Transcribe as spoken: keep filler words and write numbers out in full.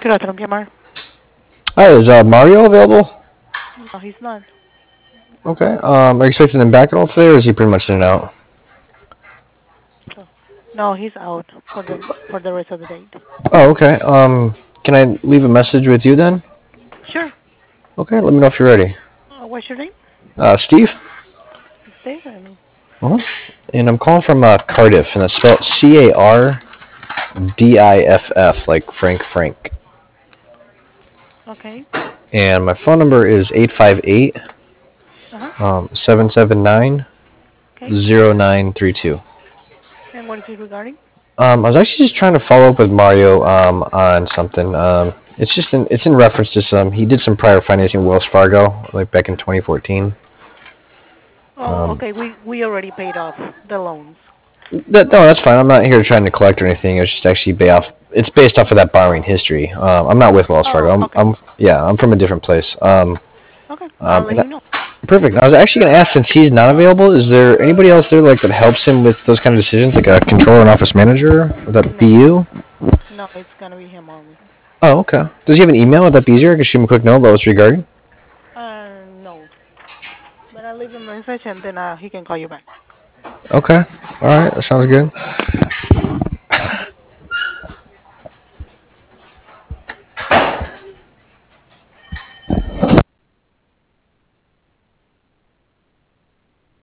Good afternoon, Kmart. Hi, is uh, Mario available? No, he's not. Okay. Um, are you expecting him back at all today, or is he pretty much in and out? So, no, he's out for the for the rest of the day. Oh, okay. Um, can I leave a message with you then? Sure. Okay, let me know if you're ready. Uh, what's your name? Uh, Steve? Stephen. Uh-huh. And I'm calling from uh, Cardiff, and that's spelled C A R D I F F, like Frank Frank. Okay. And my phone number is eight five eight, Uh huh. um, seven seven nine, Okay. zero nine three two. And what is it regarding? Um, I was actually just trying to follow up with Mario um, on something. Um, it's just in, it's in reference to some. He did some prior financing with Wells Fargo, like back in twenty fourteen. Oh, Um, okay. We we already paid off the loans. that, no, that's fine. I'm not here trying to collect or anything. It's just actually pay off. It's based off of that borrowing history. Um, I'm not with Wells Fargo. Oh, I'm, okay. I'm yeah, I'm from a different place. Um, Okay. I'll um, let and I, him know. perfect. I was actually going to ask, since he's not available, is there anybody else there like that helps him with those kind of decisions, like a controller and office manager? Would that be No, you? no, it's gonna be him only. Oh, okay. Does he have an email? Would that be easier? I could shoot him a quick note about what's regarding. Uh, no. But I'll leave him a message and then uh, he can call you back. Okay. All right. That sounds good.